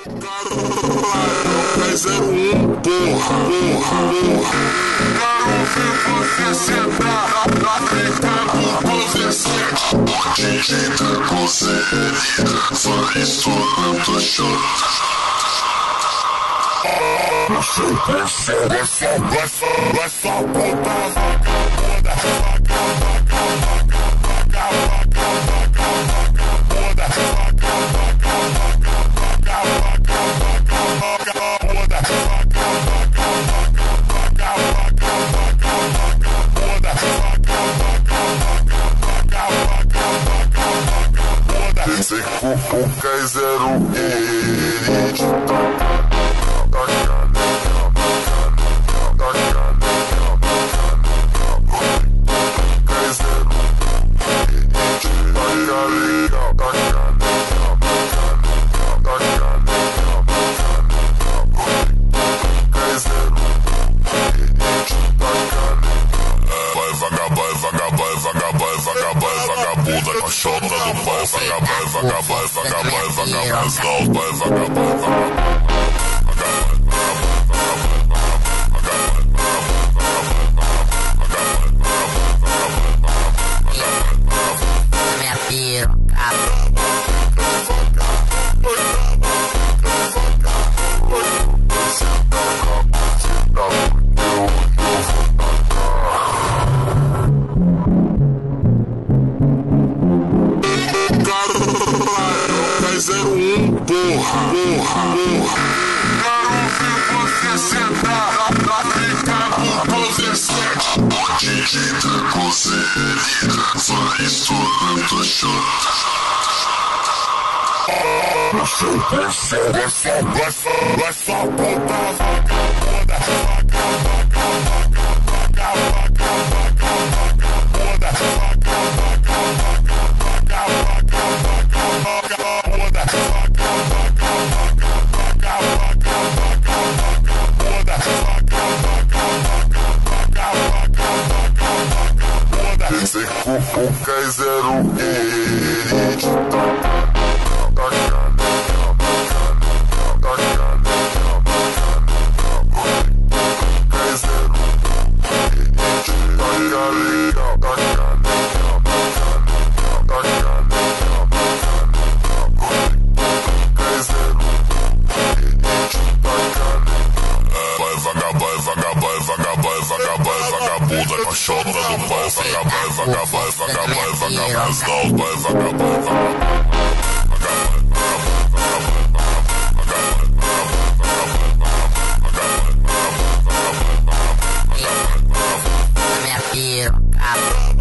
01, porra. Quero ver você sentar na frente do 17. Digita com seriedade, só estourando o chão. Essa puta vagabunda. Esse cuca é 08. Vagabunda, caixota do pai, minha piroca. Caralho, 01, porra. Quero ver você sentar na frente do 17. Digita com seriedade, só estourando o chão. Essa puta vagabunda. Esse cuca é 08. Vagabunda, caixota do pai, Minha piroca.